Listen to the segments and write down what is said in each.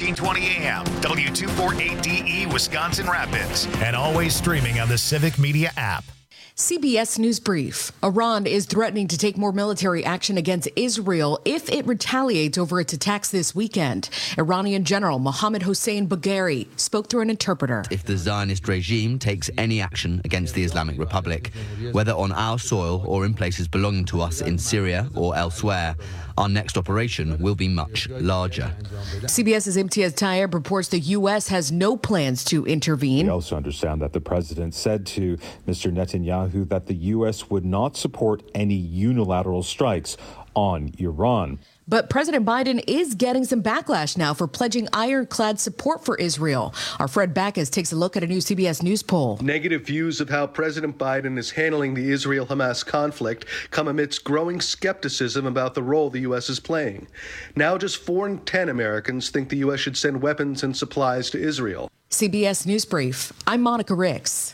1420 AM, W248DE, Wisconsin Rapids, and always streaming on the Civic Media app. CBS News Brief. Iran is threatening to take more military action against Israel if it retaliates over its attacks this weekend. Iranian General Mohammad Hossein Bagheri spoke through an interpreter. If the Zionist regime takes any action against the Islamic Republic, whether on our soil or in places belonging to us in Syria or elsewhere, our next operation will be much larger. CBS's Imtiaz Tayeb reports the U.S. has no plans to intervene. We also understand that the president said to Mr. Netanyahu that the U.S. would not support any unilateral strikes on Iran. But President Biden is getting some backlash now for pledging ironclad support for Israel. Our Fred Backus takes a look at a new CBS News poll. Negative views of how President Biden is handling the Israel-Hamas conflict come amidst growing skepticism about the role the U.S. is playing. Now just 4 in 10 Americans think the U.S. should send weapons and supplies to Israel. CBS News Brief. I'm Monica Ricks.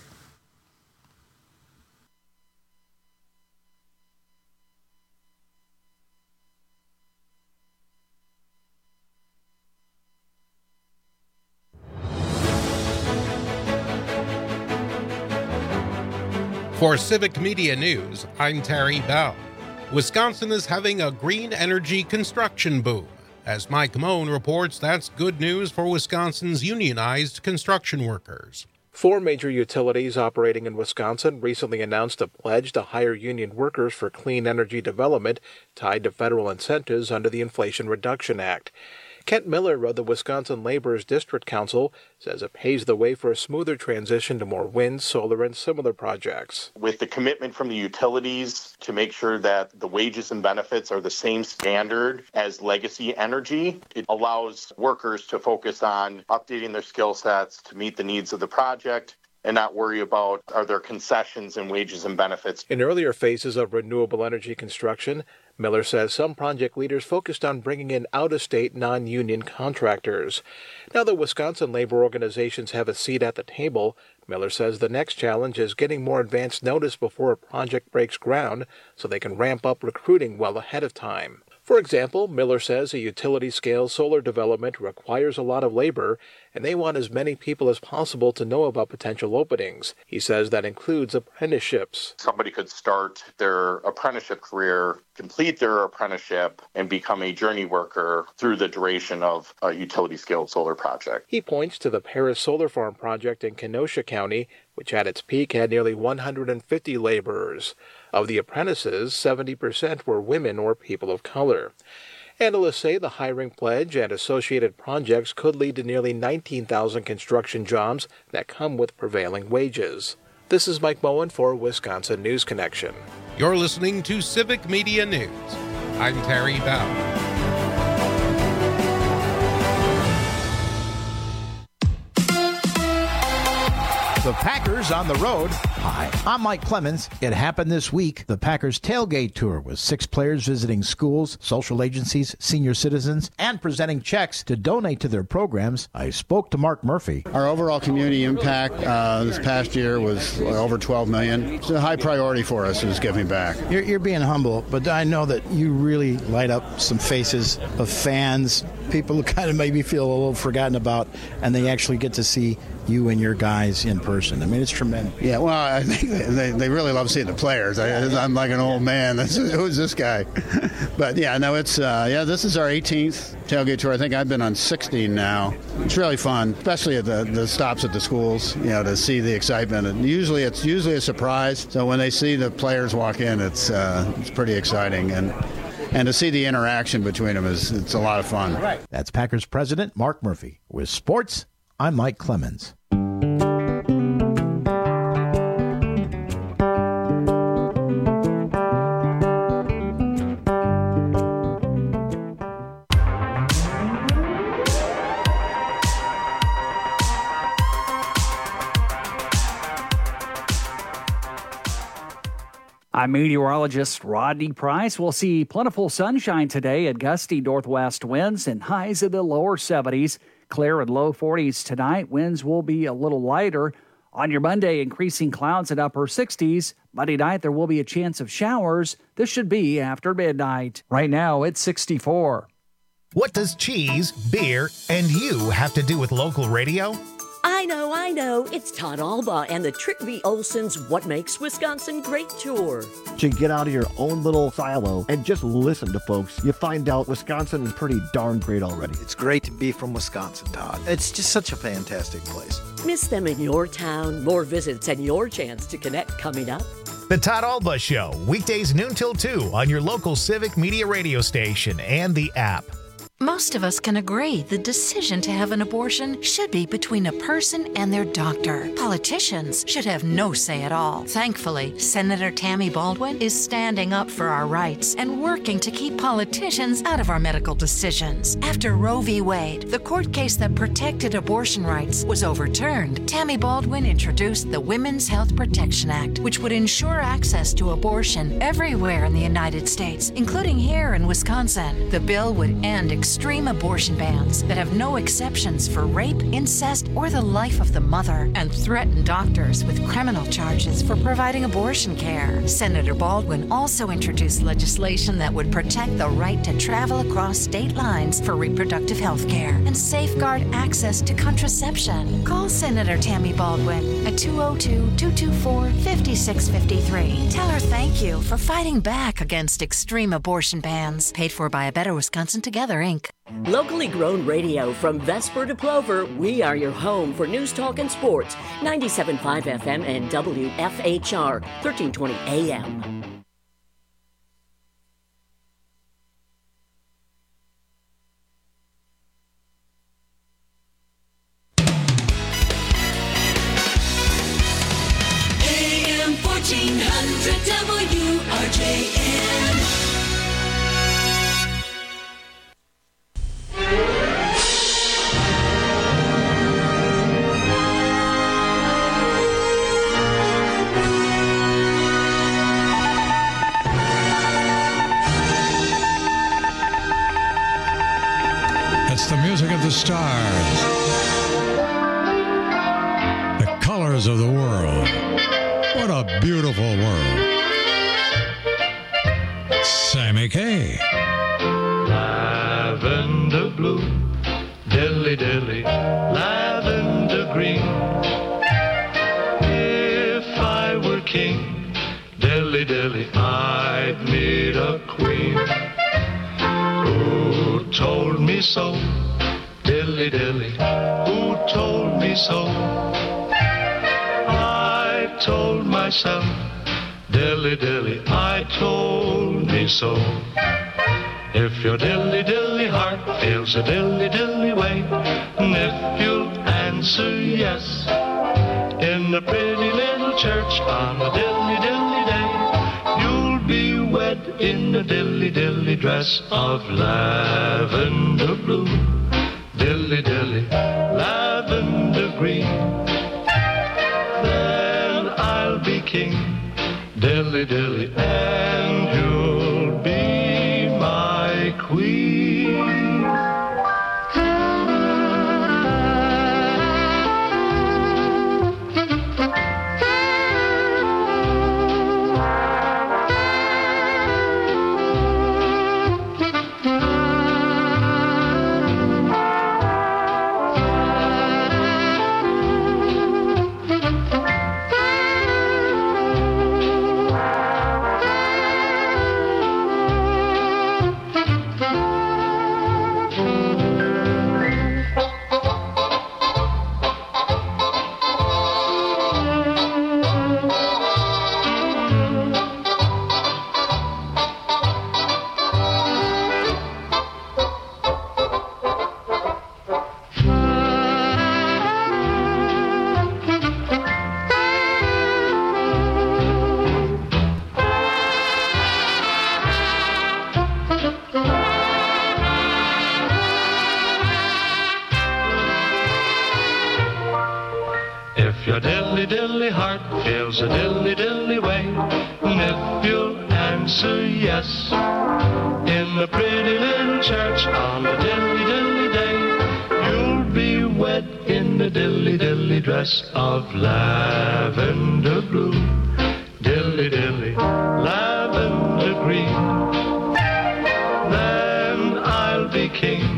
For Civic Media News, I'm Terry Bell. Wisconsin is having a green energy construction boom. As Mike Moen reports, that's good news for Wisconsin's unionized construction workers. 4 major utilities operating in Wisconsin recently announced a pledge to hire union workers for clean energy development tied to federal incentives under the Inflation Reduction Act. Kent Miller of the Wisconsin Laborers District Council says it paves the way for a smoother transition to more wind, solar, and similar projects. With the commitment from the utilities to make sure that the wages and benefits are the same standard as legacy energy, it allows workers to focus on updating their skill sets to meet the needs of the project and not worry about are there concessions in wages and benefits. In earlier phases of renewable energy construction, Miller says some project leaders focused on bringing in out-of-state non-union contractors. Now that Wisconsin labor organizations have a seat at the table, Miller says the next challenge is getting more advance notice before a project breaks ground so they can ramp up recruiting well ahead of time. For example, Miller says a utility-scale solar development requires a lot of labor, and they want as many people as possible to know about potential openings. He says that includes apprenticeships. Somebody could start their apprenticeship career, complete their apprenticeship, and become a journey worker through the duration of a utility-scale solar project. He points to the Paris Solar Farm project in Kenosha County, which at its peak had nearly 150 laborers. Of the apprentices, 70% were women or people of color. Analysts say the hiring pledge and associated projects could lead to nearly 19,000 construction jobs that come with prevailing wages. This is Mike Moen for Wisconsin News Connection. You're listening to Civic Media News. I'm Terry Bell. The Packers on the road. Hi, I'm Mike Clemens. It happened this week. The Packers tailgate tour with 6 players visiting schools, social agencies, senior citizens, and presenting checks to donate to their programs. I spoke to Mark Murphy. Our overall community impact this past year was over $12 million. It's a high priority for us is giving back. You're being humble, but I know that you really light up some faces of fans, people who kind of maybe feel a little forgotten about, and they actually get to see you and your guys in person. I mean, it's tremendous. Yeah, well, I think they really love seeing the players. I'm like an old man. Who's this guy? But yeah, no, it's this is our 18th tailgate tour. I think I've been on 16 now. It's really fun, especially at the stops at the schools. You know, to see the excitement. And usually it's a surprise. So when they see the players walk in, it's pretty exciting. And to see the interaction between them it's a lot of fun. Right. That's Packers president Mark Murphy. With sports, I'm Mike Clemens. I'm meteorologist Rodney Price. We'll see plentiful sunshine today and gusty northwest winds and highs in the lower 70s. Clear and low 40s tonight. Winds will be a little lighter. On your Monday, increasing clouds at upper 60s. Monday night, there will be a chance of showers. This should be after midnight. Right now, it's 64. What does cheese, beer, and you have to do with local radio? I know. It's Todd Alba and the Trick V. Olson's What Makes Wisconsin Great tour. To get out of your own little silo and just listen to folks, you find out Wisconsin is pretty darn great already. It's great to be from Wisconsin, Todd. It's just such a fantastic place. Miss them in your town. More visits and your chance to connect coming up. The Todd Alba Show, weekdays noon till 2 on your local Civic Media radio station and the app. Most of us can agree the decision to have an abortion should be between a person and their doctor. Politicians should have no say at all. Thankfully, Senator Tammy Baldwin is standing up for our rights and working to keep politicians out of our medical decisions. After Roe v. Wade, the court case that protected abortion rights, was overturned, Tammy Baldwin introduced the Women's Health Protection Act, which would ensure access to abortion everywhere in the United States, including here in Wisconsin. The bill would end extreme abortion bans that have no exceptions for rape, incest, or the life of the mother, and threaten doctors with criminal charges for providing abortion care. Senator Baldwin also introduced legislation that would protect the right to travel across state lines for reproductive health care and safeguard access to contraception. Call Senator Tammy Baldwin at 202-224-5653. Tell her thank you for fighting back against extreme abortion bans. Paid for by A Better Wisconsin Together, Inc. Locally grown radio from Vesper to Plover, we are your home for news, talk, and sports. 97.5 FM and WFHR, 1320 AM. AM 1400 WRJN. It's the music of the stars, the colors of the world. What a beautiful world. Sammy Kaye. Lavender blue, dilly dilly, lavender green. If I were king, dilly dilly, I'd need a queen. Who told me so? Dilly dilly, who told me so? I told myself, dilly dilly, I told me so. If your dilly dilly heart feels a dilly dilly way, and if you'll answer yes, in the pretty little church on a dilly dilly day, you'll be wed in the dilly dilly dress of lavender blue, dilly dilly, lavender green. Then I'll be king, dilly dilly, and you'll be my queen. Your dilly dilly heart feels a dilly dilly way, and if you'll answer yes, in the pretty little church on a dilly dilly day, you'll be wed in the dilly dilly dress of lavender blue, dilly dilly, lavender green. Then I'll be king,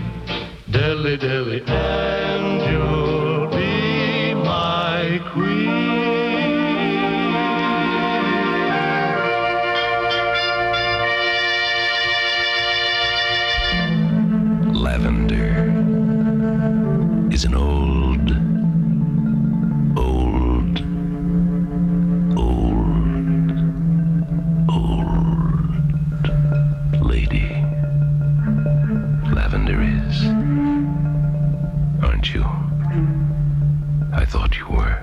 thought you were.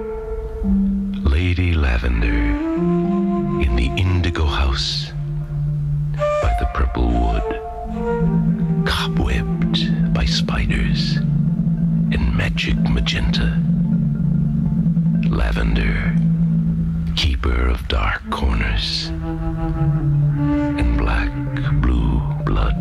Lady Lavender in the indigo house by the purple wood, cobwebbed by spiders and magic magenta. Lavender, keeper of dark corners and black blue blood.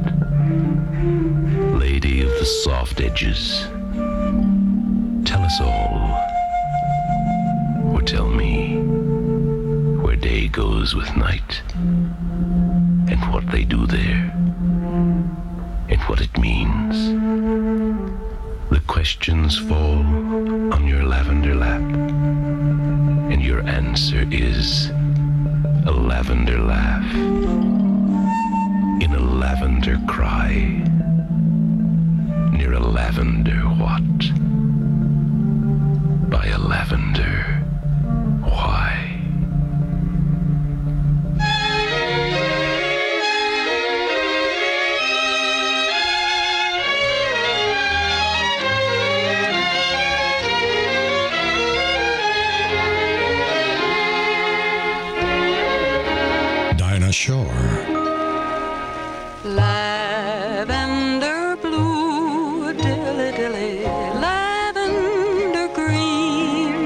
Lady of the soft edges. Tell us all, or tell me, where day goes with night, and what they do there, and what it means. The questions fall on your lavender lap, and your answer is a lavender laugh in a lavender cry near a lavender what? By a lavender why? Dinah Shore. Lavender blue, dilly dilly, lavender green.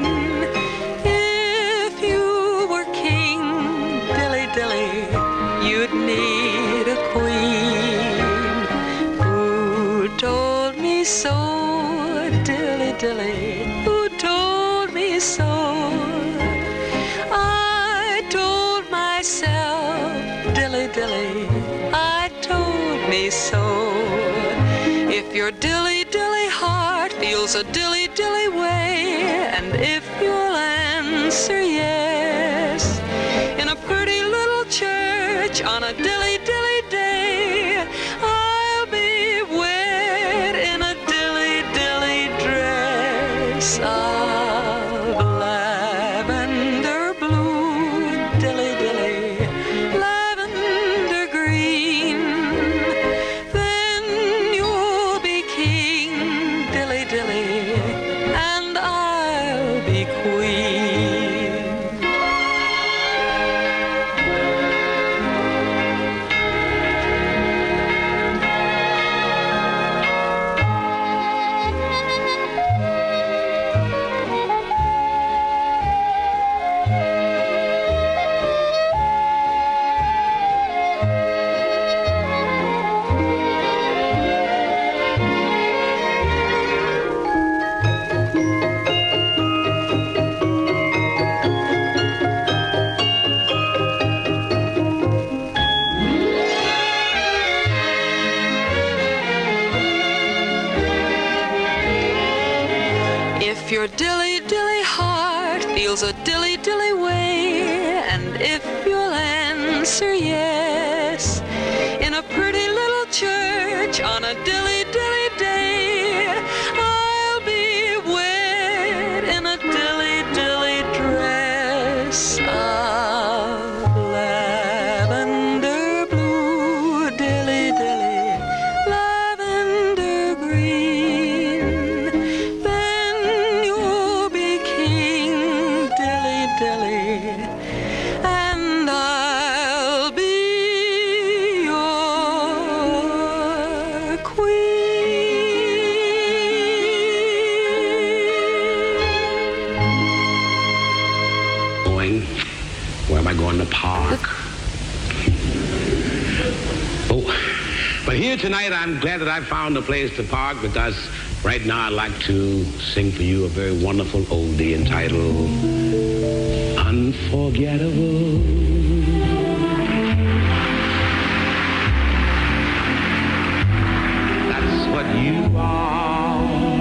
If you were king, dilly dilly, you'd need a queen. Who told me so, dilly dilly, who told me so? I told myself, dilly dilly, I told me so. If your dilly dilly heart feels a dilly dilly way, and if you'll answer yes, in a pretty little church on a dilly dilly day, I'll be wed in a dilly dilly dress of lavender blue, dilly dilly, lavender green. Then you'll be king, dilly dilly, and I'll be queen. If your dilly dilly heart feels a dilly dilly way, and if you'll answer yes, in a pretty little church on a dilly dilly day, I'll be wed in a dilly dilly dress of lavender blue, dilly dilly, lavender green. Then you'll be king, dilly dilly, and I'll be your queen. Going? Where am I going to park? Oh, but here tonight I'm glad that I found a place to park, because right now I'd like to sing for you a very wonderful oldie entitled Unforgettable. That's what you are.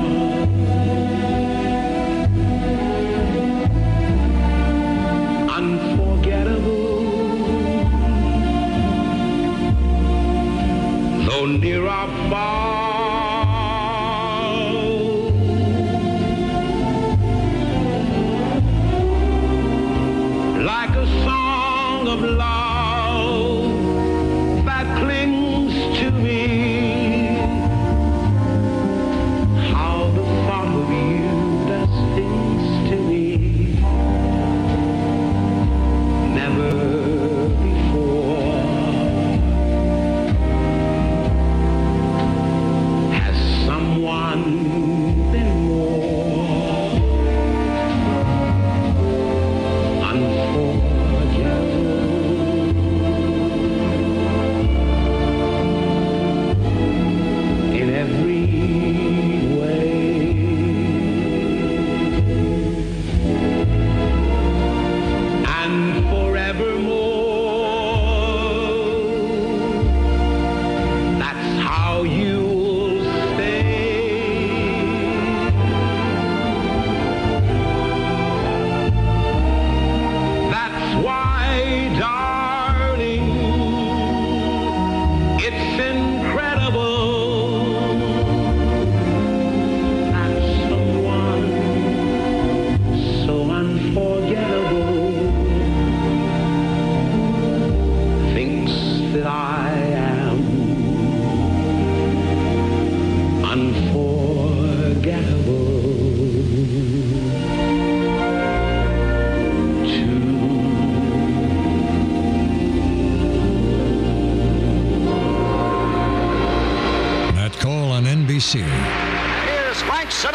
Unforgettable. Though near or far. Like a song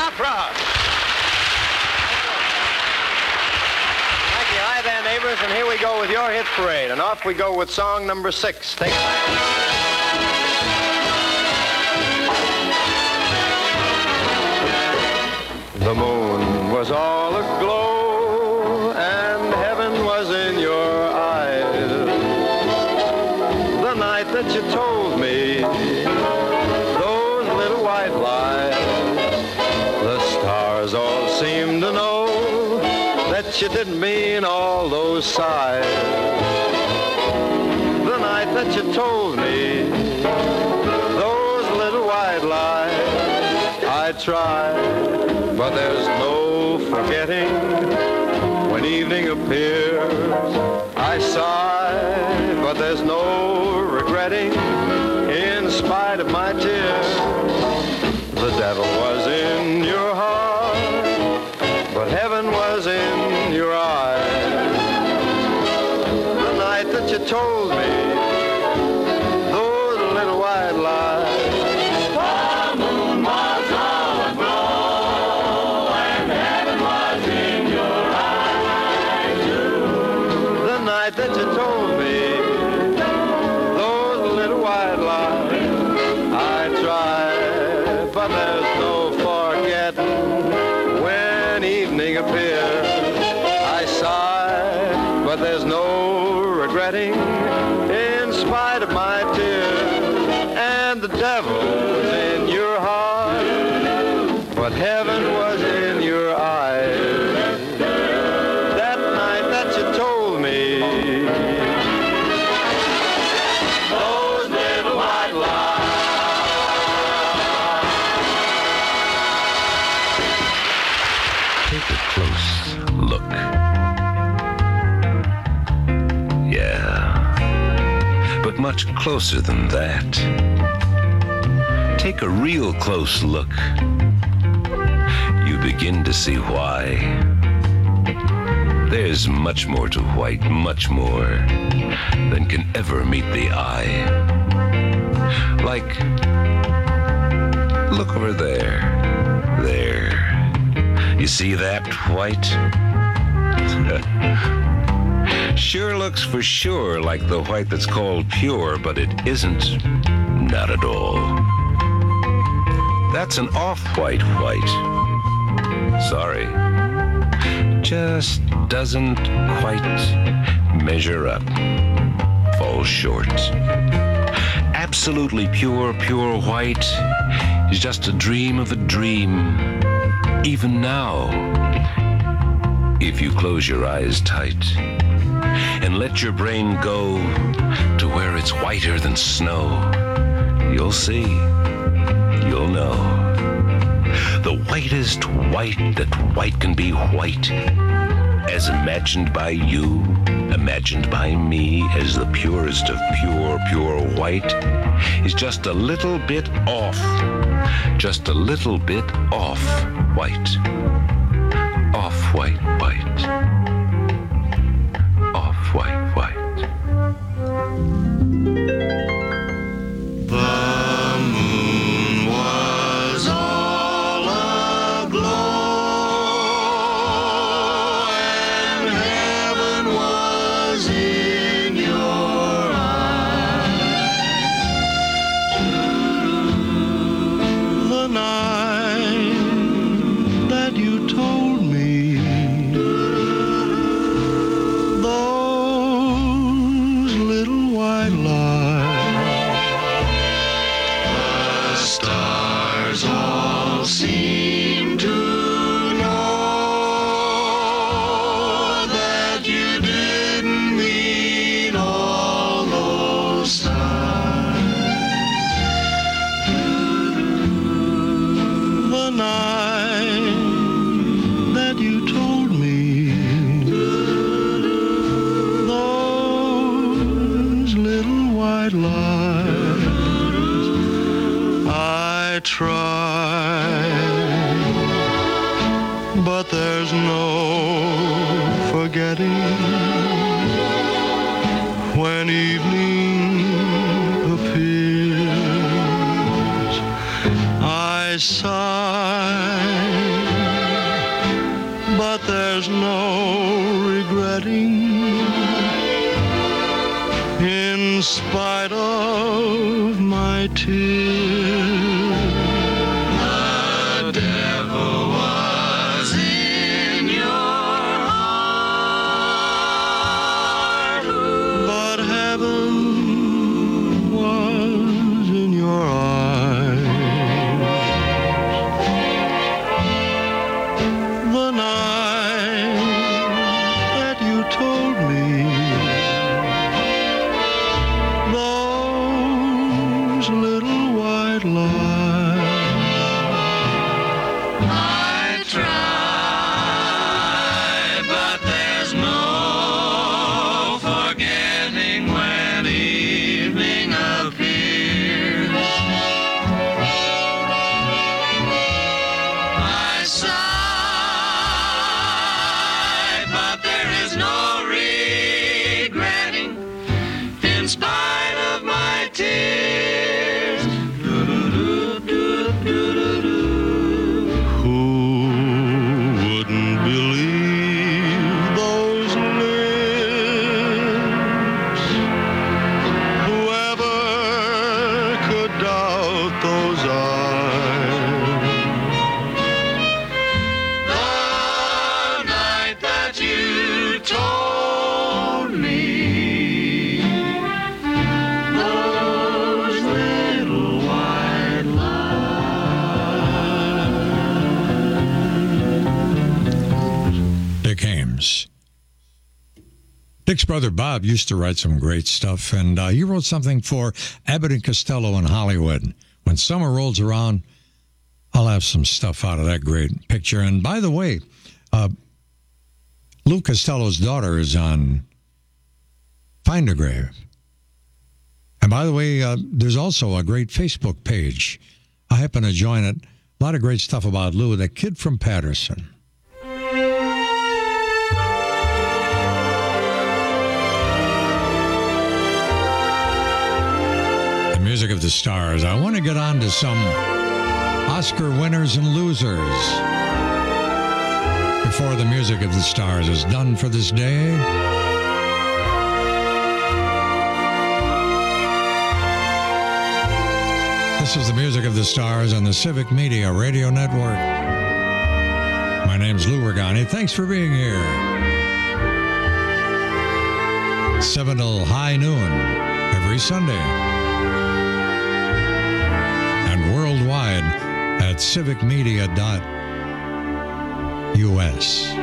opera. Thank you. Hi there, neighbors, and here we go with your hit parade. And off we go with song number 6. Take it back. The moon was all aglow, and heaven was in your eyes. The night that you told me those little white lies, the stars all seemed to know that you didn't mean all those sighs. The night that you told me those little white lies, I tried, but there's no forgetting. When evening appears, I sigh, but there's no regretting. In spite of my tears, the devil was in your heart, but heaven was in your eyes. The night that you told me those little white lies, the moon was all aglow, and heaven was in your eyes too. The night that you told me those little white lies, I tried, but there's no forgetting. When evening appears, I sigh, but there's no regretting. In spite of my tears, and the devil was in your heart, but heaven was in your eyes. That night that you told me those little white lies. Take a close look. Yeah, but much closer than that. Take a real close look. You begin to see why. There's much more to white, much more than can ever meet the eye. Like, look over there. There. You see that white? Sure looks for sure like the white that's called pure, but it isn't. Not at all. That's an off-white white. Sorry. Just doesn't quite measure up. Falls short. Absolutely pure, pure white is just a dream of a dream. Even now, if you close your eyes tight and let your brain go to where it's whiter than snow, you'll see, you'll know. The whitest white that white can be white, as imagined by you, imagined by me, as the purest of pure, pure white, is just a little bit off, just a little bit off white, off white, white, off white, white. The moon was all aglow, and heaven was in your eyes. The night that you told me those little white lies, the stars all seem to know that you didn't mean all those signs. The night that you told me those little white lies, I tried, but there's no forgetting. When evening appears, I sigh, but there's no regretting. In spite of my tears, the devil was in your heart, but heaven was in your eyes. The night that you told me those little white lies, I try, but there's no forgetting when evening appears. I sigh, but there is no regretting in spite of my tears. Who wouldn't believe those lips? Whoever could doubt those eyes? The night that you told me those little white lies. Dick Haymes. Dick's brother Bob used to write some great stuff, and he wrote something for Abbott and Costello in Hollywood. When summer rolls around, I'll have some stuff out of that great picture. And by the way, Lou Costello's daughter is on Find a Grave. And by the way, there's also a great Facebook page. I happen to join it. A lot of great stuff about Lou, the kid from Patterson. The music of the stars. I want to get on to some Oscar winners and losers before the music of the stars is done for this day. This is the music of the stars on the Civic Media Radio Network. My name's Lou Regani. Thanks for being here. 7 till high noon every Sunday. And worldwide at civicmedia.us.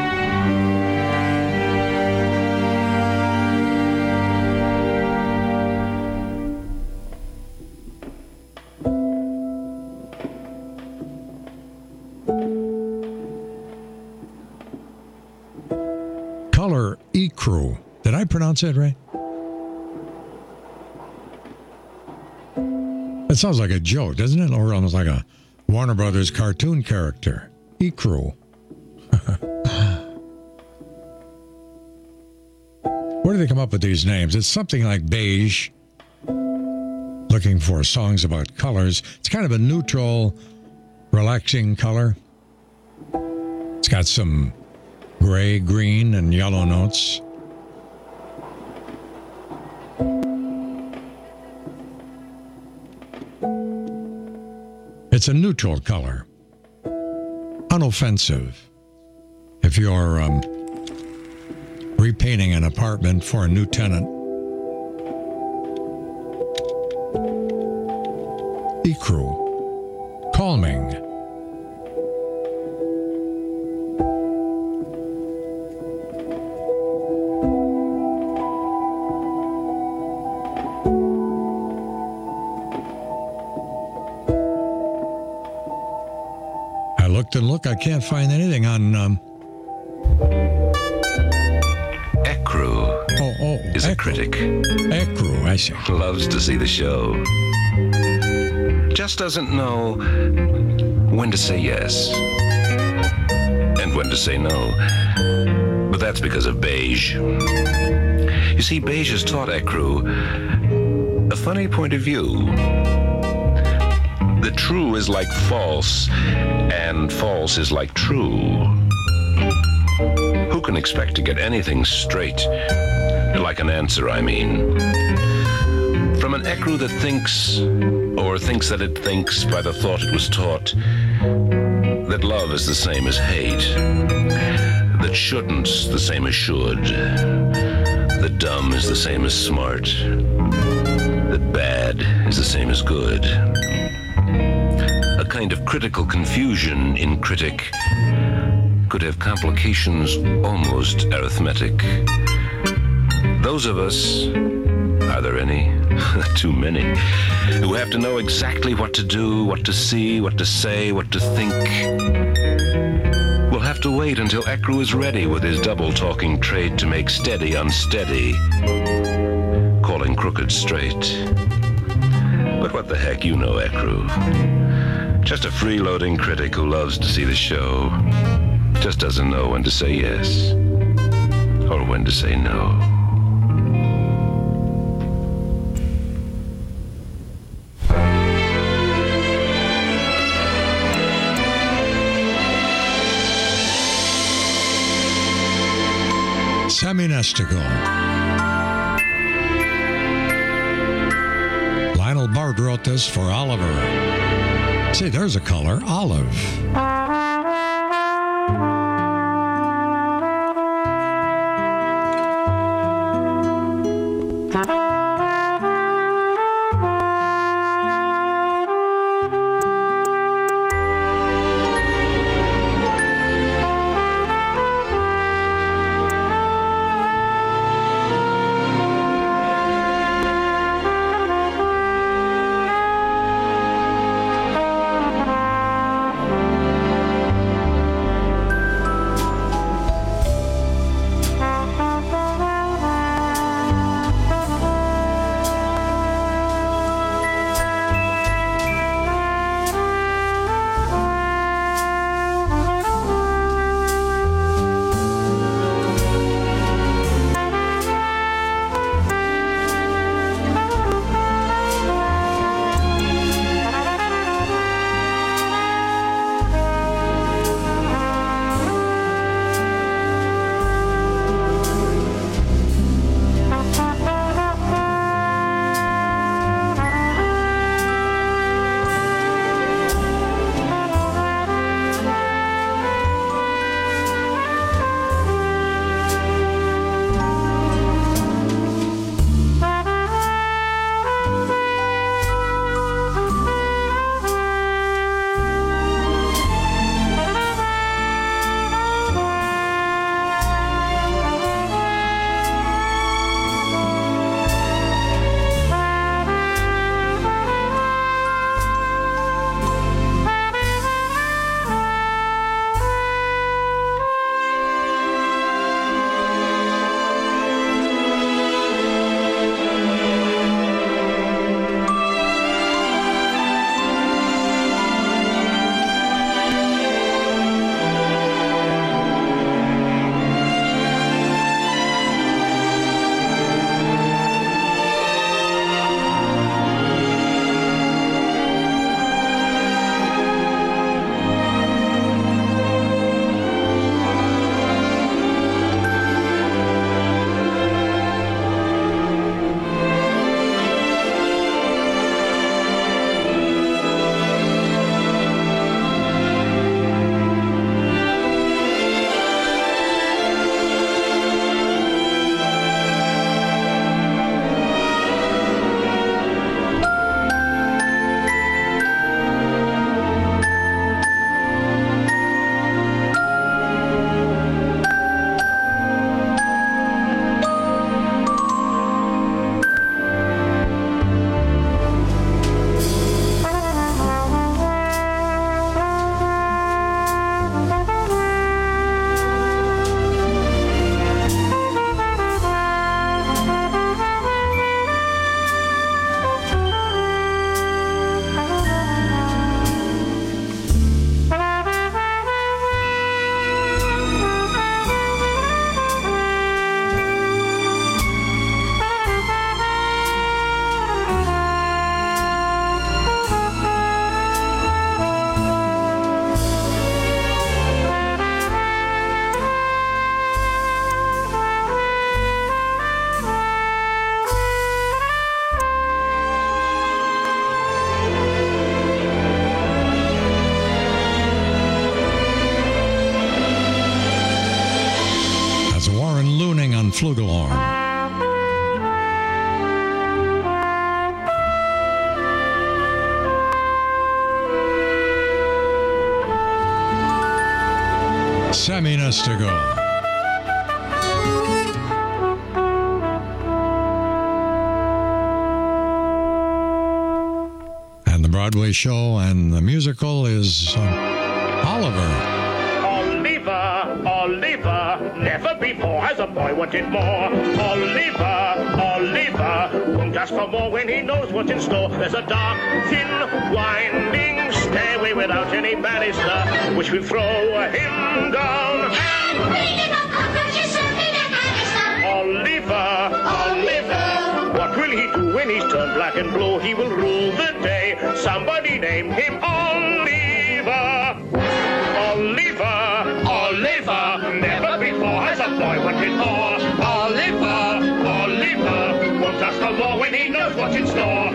Color Ecru. Did I pronounce that right? That sounds like a joke, doesn't it? Or almost like a Warner Brothers cartoon character. Ecru. Where do they come up with these names? It's something like beige. Looking for songs about colors. It's kind of a neutral, relaxing color. It's got some gray, green, and yellow notes. It's a neutral color. Unoffensive. If you're repainting an apartment for a new tenant. Ecru. Calming. Look, I can't find anything on Ecru is a critic. Ecru, I see. Loves to see the show. Just doesn't know when to say yes and when to say no. But that's because of beige. You see, beige has taught Ecru a funny point of view. The true is like false, and false is like true. can expect to get anything straight. Like an answer, I mean. From an ecru that thinks, or thinks that it thinks by the thought it was taught, that love is the same as hate, that shouldn't's the same as should, that dumb is the same as smart, that bad is the same as good. A kind of critical confusion in critic could have complications almost arithmetic. Those of us, are there any? Too many, who have to know exactly what to do, what to see, what to say, what to think. We'll have to wait until ecru is ready with his double-talking trade to make steady unsteady, calling crooked straight. But what the heck, you know ecru. Just a freeloading critic who loves to see the show, just doesn't know when to say yes, or when to say no. Seminestical. Lionel Bard wrote this for Oliver. See, there's a color, olive. flugelhorn. Sammy Nestigo. And the Broadway show and the musical is Oliver. Oliver, never before has a boy wanted more. Oliver, won't ask for more when he knows what's in store. There's a dark, thin, winding stairway without any banister, which will throw him down. Oliver, what will he do when he's turned black and blue? He will rule the day. Somebody named him Oliver. Oliver, never before has a boy wanted more. Oliver, won't ask for more when he knows what's in store.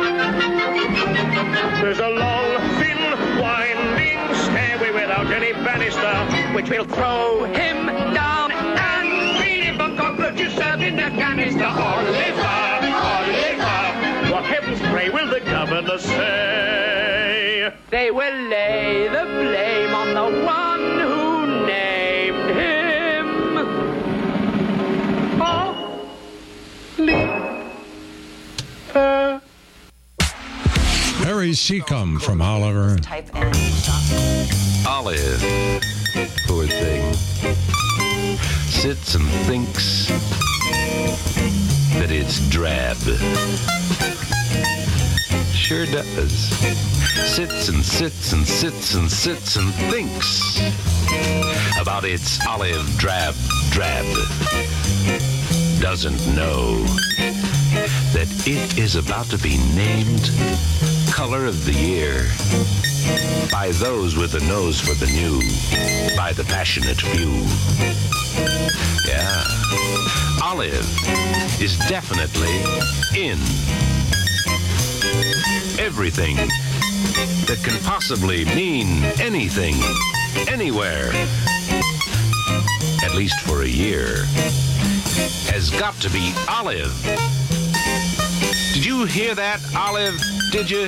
There's a long, thin, winding stairway without any banister, which will throw him down and feed him for cockroaches served in a canister. Oliver, what heavens pray will the governor say? They will lay the blame on the one who named him Oliver. Harry Seacombe from Oliver. Olive, poor thing, sits and thinks that it's drab. Sure does. Sits and sits and sits and sits and thinks about its olive drab. Doesn't know that it is about to be named Color of the Year by those with a nose for the new, by the passionate few. Yeah, olive is definitely in. Everything that can possibly mean anything, anywhere, at least for a year, has got to be olive. Did you hear that, Olive? Did you?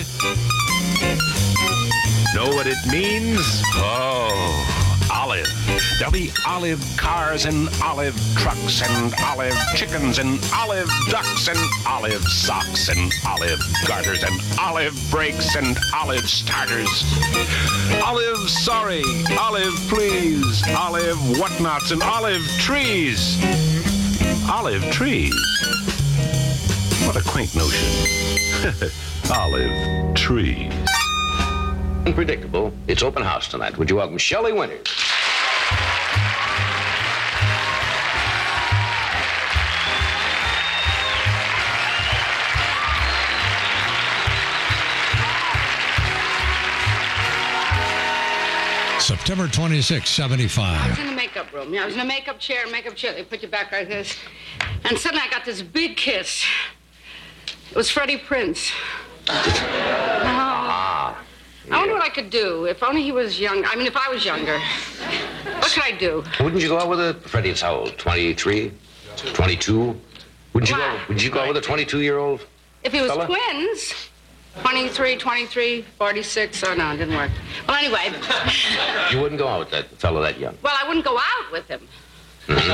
Know what it means? Oh, olive. There'll be olive cars and olive trucks and olive chickens and olive ducks and olive socks and olive garters and olive brakes and olive starters. Olive sorry, olive please, olive whatnots and olive trees. Olive trees. What a quaint notion. Olive trees. Unpredictable. It's open house tonight. Would you welcome Shelley Winters? September 26, 75. I was in the makeup room. Yeah, I was in a makeup chair. They put you back like this. And suddenly I got this big kiss. It was Freddie Prinze. I wonder what I could do. If only he was young. I mean, if I was younger. What could I do? Wouldn't you go out with a... Freddie's how old? 23? 22? Would you go out with a 22-year-old If he was fella? twins... 23, 46. Oh, no, it didn't work. Well, anyway. You wouldn't go out with that fellow that young? Well, I wouldn't go out with him. Mm-hmm.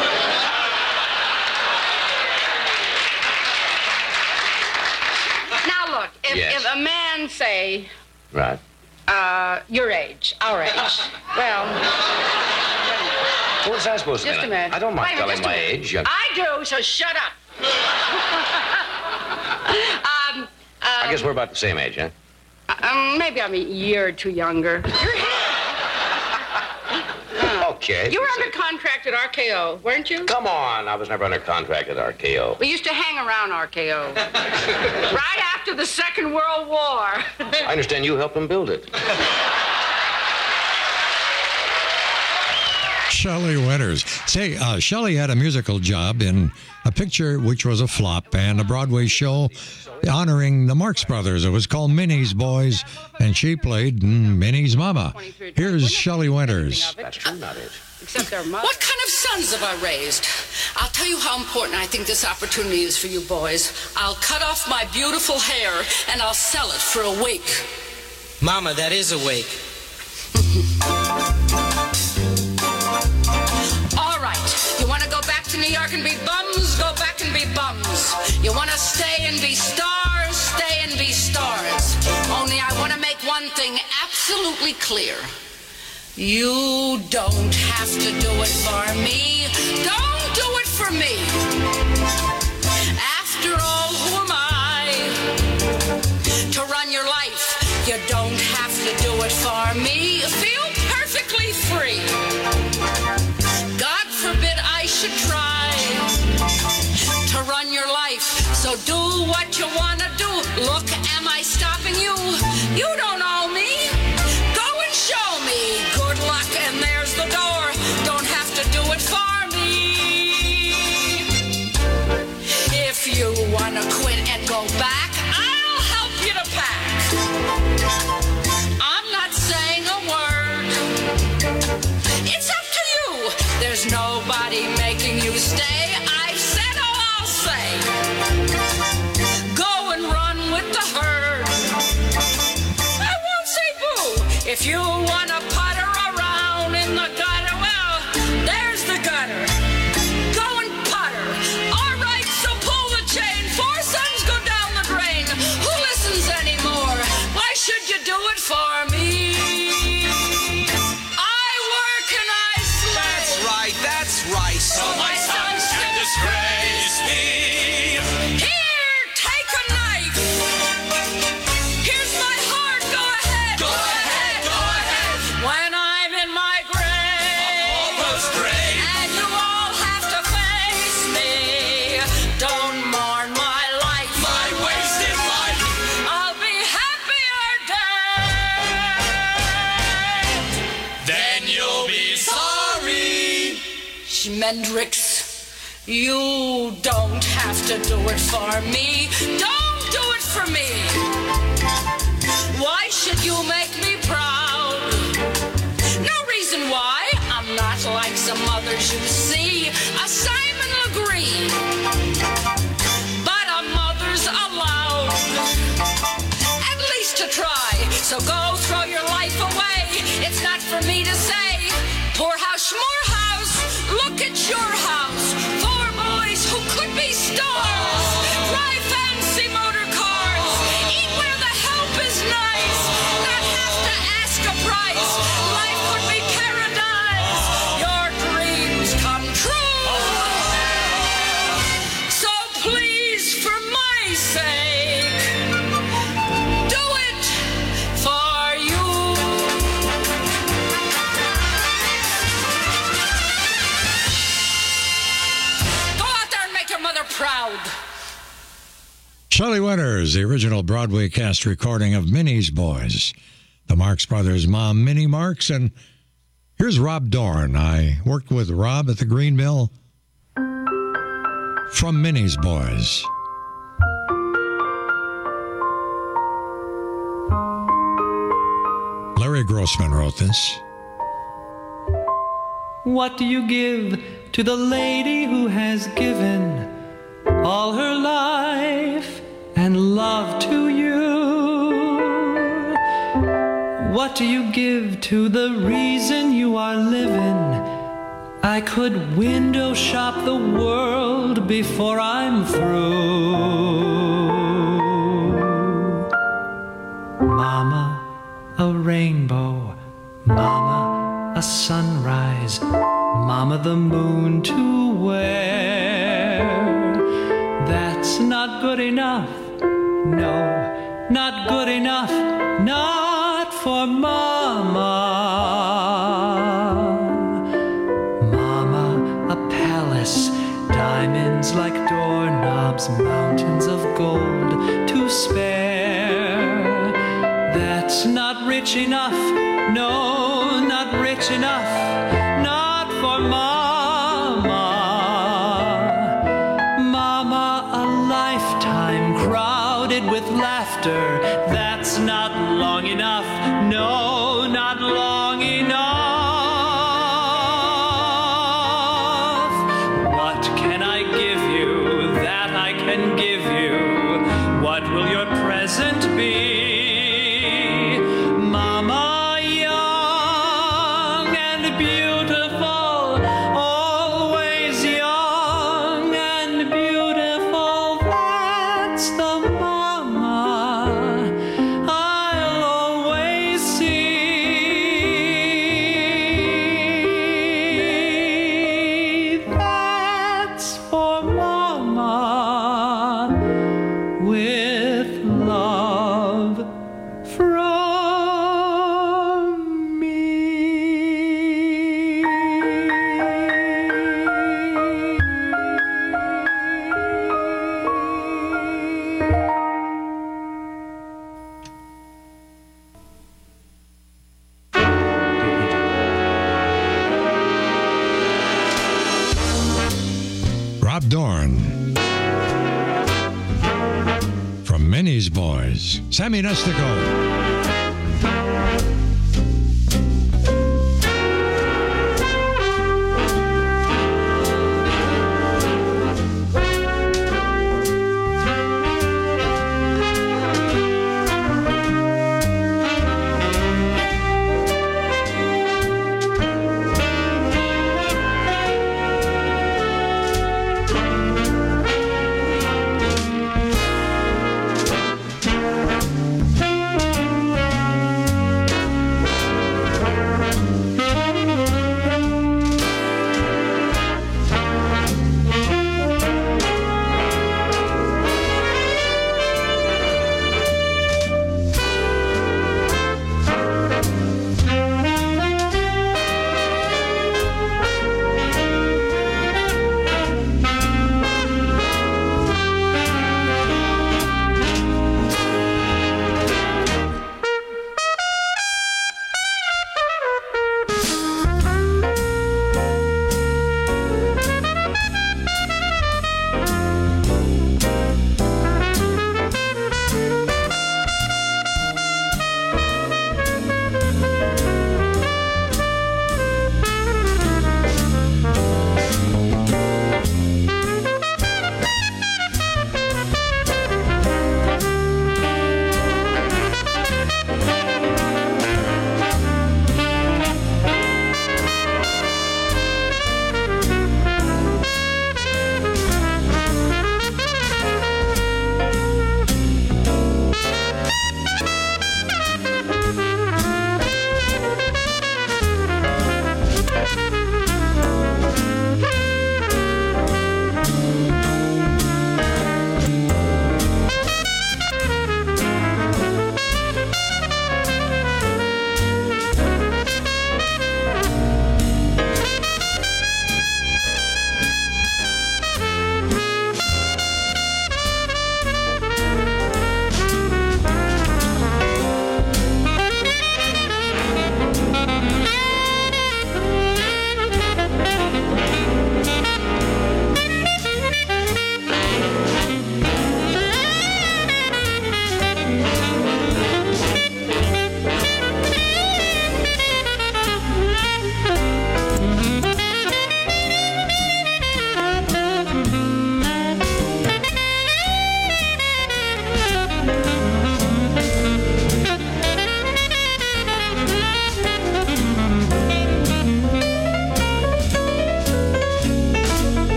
Now, look, if a man, say, Right. Your age, our age, well... What's that supposed to mean? Just a minute. I don't mind Wait a minute, telling just a my minute. age. Young. I do, so shut up. I guess we're about the same age, huh? Maybe I'm a year or two younger. Okay. You were under contract at RKO, weren't you? Come on, I was never under contract at RKO. We used to hang around RKO. Right after the Second World War. I understand you helped them build it. Shelley Winters. Say, Shelley had a musical job in a picture which was a flop and a Broadway show honoring the Marx Brothers. It was called Minnie's Boys, and she played Minnie's mama. Here's Shelley Winters. That's true, not it. What kind of sons have I raised? I'll tell you how important I think this opportunity is for you boys. I'll cut off my beautiful hair and I'll sell it for a wig. Mama, that is a wig. All right, you want to go back to New York and be bums? Go back and be bums. You want to stay and be stars? Stay and be stars. Only I want to make one thing absolutely clear. You don't have to do it for me. Don't do it for me. After all, who am I to run your life? You don't have to do it for me. Feel perfectly free. God forbid I should try to run your life. So do what you want to do. Look, am I stopping you? You don't owe me. Go and show me. Good luck, and there's the door. Don't have to do it for me. If you want to quit and go back, I'll help you to pack. I'm not saying a word. It's up to you. There's nobody making you stay. I've said all I'll say. Go and run with the herd. I won't say boo. If you want to putter around in the gutter, well, there's the gutter. Go and putter. All right, so pull the chain. 4 sons go down the drain. Who listens anymore? Why should you do it for me? I work and I slay. That's right. So my sons can disgrace me. Here, take a knife. Here's my heart. Go ahead. Go ahead, go ahead. When I'm in my grave, Almost grave. and you all have to face me, don't mourn my life. My wasted life. I'll be happier dead. Then you'll be sorry. Schmendrix, you don't have to do it for me. Don't do it for me. Why should you make me proud? No reason why. I'm not like some others you see. A Simon Legree. But a mother's allowed. At least to try. So go throw your life away. It's not for me to say. Poor house, more house. Look at your house. 4 boys who could be stars. Drive fancy motor cars. Eat where the help is nice. Not have to ask a price. Life would be paradise. Your dreams come true. So please, for my sake, do it for you. Go out there and make your mother proud. Shelley Winters, the original Broadway cast recording of Minnie's Boys. The Marx Brothers' mom, Minnie Marx, and here's Rob Dorn. I worked with Rob at the Green Mill from Minnie's Boys. Larry Grossman wrote this. What do you give to the lady who has given all her life and love to you? What do you give to the reason you are living? I could window shop the world before I'm through. Mama, a rainbow. Mama, a sunrise. Mama, the moon to wear. That's not good enough. No, not good enough. Not for Mama. Mama, a palace. Diamonds like doorknobs. Mountains of gold to spare. That's not rich enough. No, not rich enough. Not for Mama. Mama, a lifetime crowded with laughter. That's not long enough. No, not long enough. What can I give you that I can give you? What will your present be? Mama, young and beautiful, always young and beautiful. That's the mama I'll always see. That's for Mama, with love from me. Rob Dorn. From Minnie's Boys, Sammy Nestico.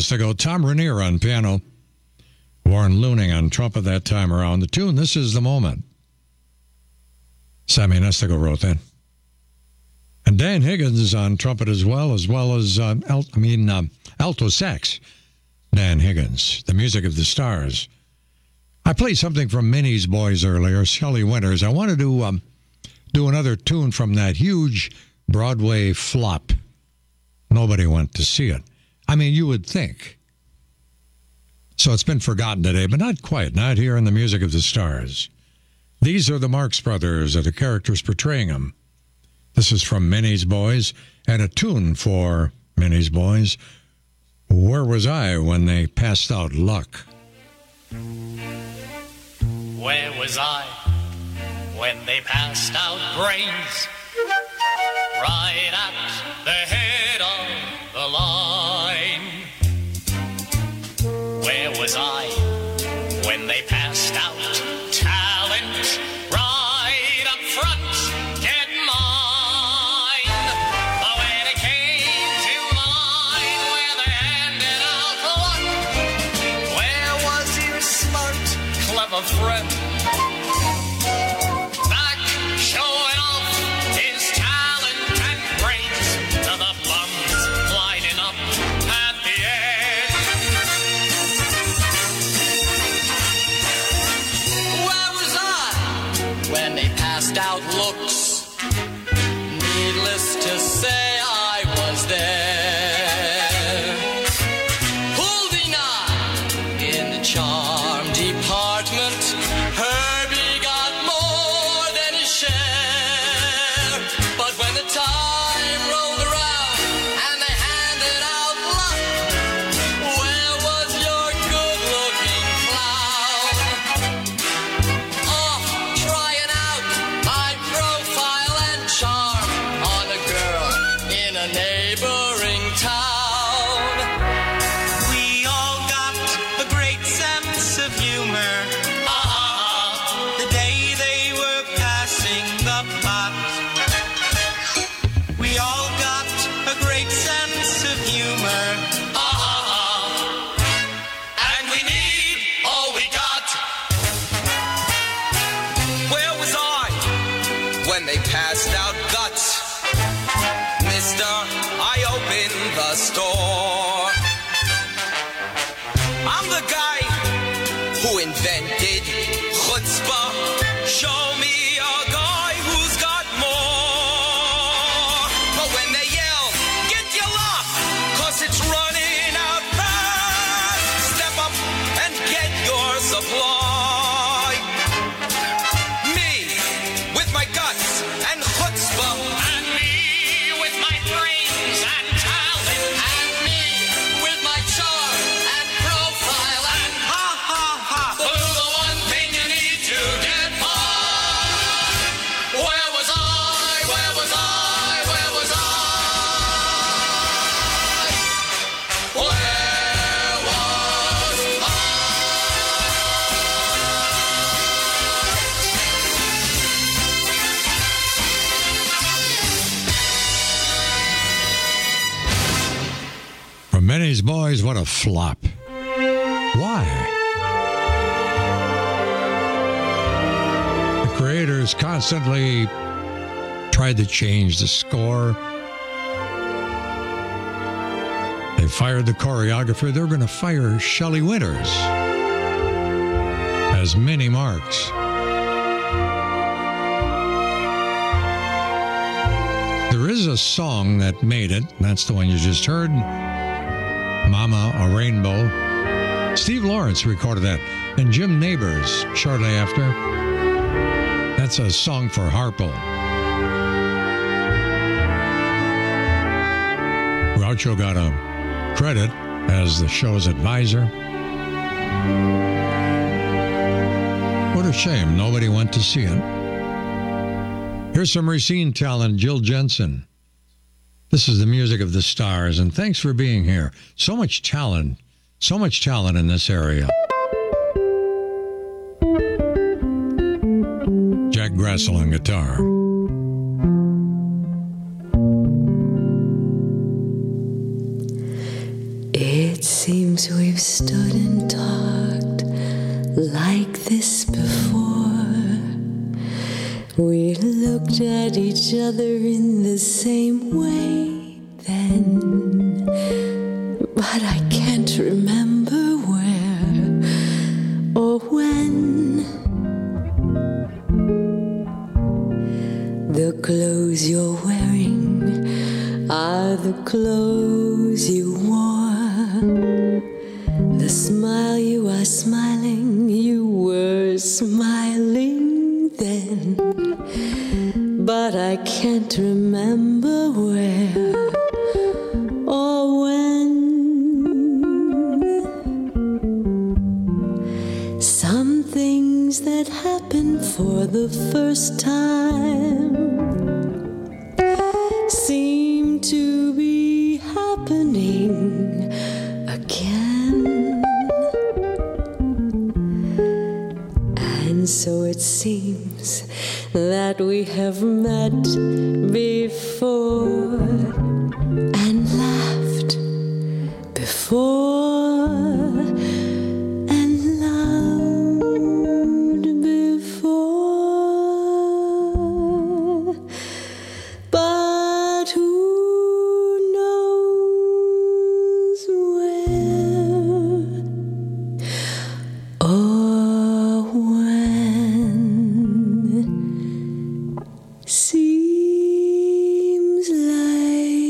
minutes to go. Tom Rainier on piano. Warren Looning on trumpet that time around. The tune, This Is the Moment. Sammy Nestico wrote that. And Dan Higgins on trumpet as well as alto sax. Dan Higgins, The Music of the Stars. I played something from Minnie's Boys earlier, Shelley Winters. I wanted to do another tune from that huge Broadway flop. Nobody went to see it. I mean, you would think. So it's been forgotten today, but not quite. Not here in The Music of the Stars. These are the Marx Brothers, or the characters portraying them. This is from Minnie's Boys, and a tune for Minnie's Boys. Where was I when they passed out luck? Where was I when they passed out brains? Right at the head of the line. Where was I when they passed out talent? Right up front, get mine. But when it came to the line where they handed out luck, where was your smart, clever friend? Back showing off his talent and brains to the bums lining up at the end. Where was I when they passed out looks? Needless to say, I was there. Holding on in the charm department, Herbie got more than his share. But when the time rolled around and they handed out luck, where was your good-looking clown? Off trying out my profile and charm on a girl in a neighboring town. We all got a great sense of humor. The day they were passing the pot. We all got a great sense of humor. And we need all we got. Where was I when they passed out guts? Mister, I opened the store. I'm the guy who invented chutzpah. Show me a guy who's got more. But when they yell, get your luck, 'cause it's running out fast. Step up and get your supply. Me, with my guts and chutzpah. And me, with my brains and talent. And me, with my charm and profile. And ha ha ha, do the one thing you need to get by. Where was I? Where was I? Where was I? Where was From Minnie's Boys, what a flop. Why? The creators constantly tried to change the score. They fired the choreographer. They're going to fire Shelley Winters as Minnie Marx. There is a song that made it. That's the one you just heard. Mama, a Rainbow. Steve Lawrence recorded that. And Jim Neighbors shortly after. That's a song for Harpo. Groucho got a credit as the show's advisor. What a shame nobody went to see it. Here's some Racine talent, Jill Jensen. This is The Music of the Stars, and thanks for being here. So much talent in this area. Jack Grassel on guitar. It seems we've stood and talked like this before. We looked at each other in the same way then, but I can't remember where or when. The clothes you're wearing are the clothes you wore. The smile you are smiling, you were smiling then, but I can't remember where or when. Some things that happen for the first time seem to be happening again. And so it seems that we have met before and laughed before and loved before. But who knows where or when? Seems like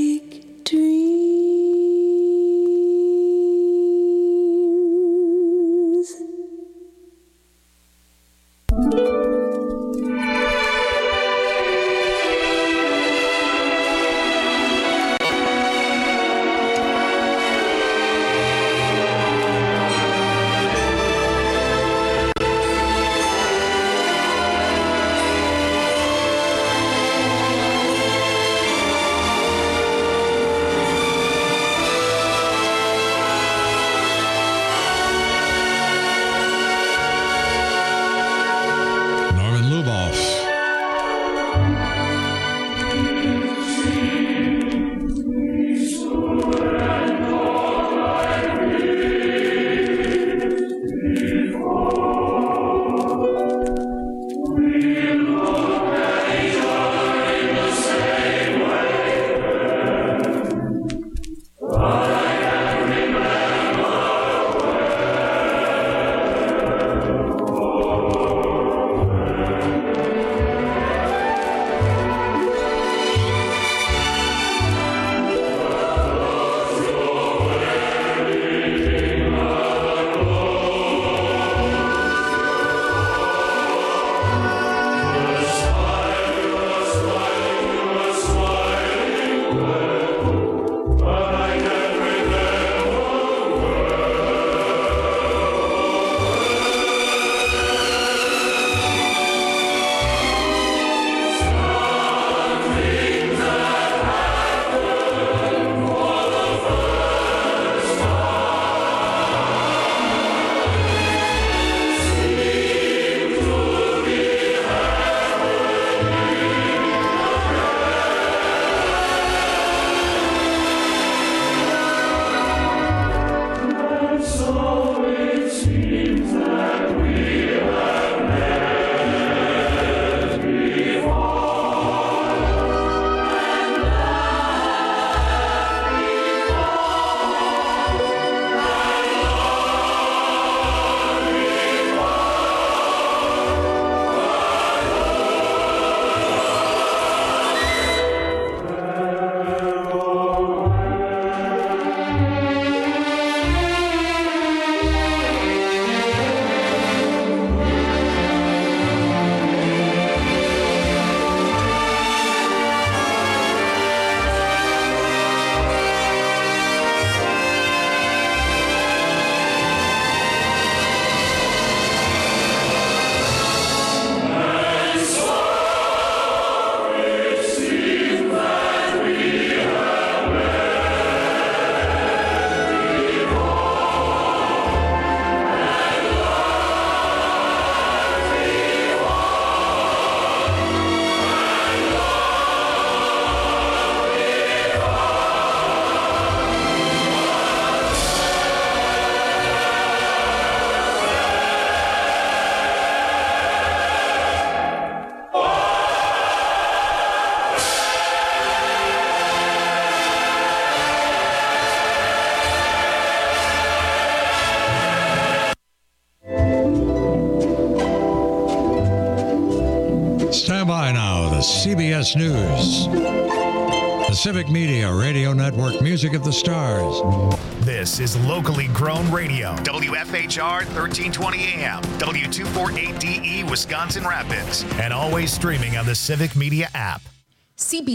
Stand by now, the CBS News. The Civic Media Radio Network, Music of the Stars. This is locally grown radio. WFHR 1320 AM, W248DE, Wisconsin Rapids, and always streaming on the Civic Media app.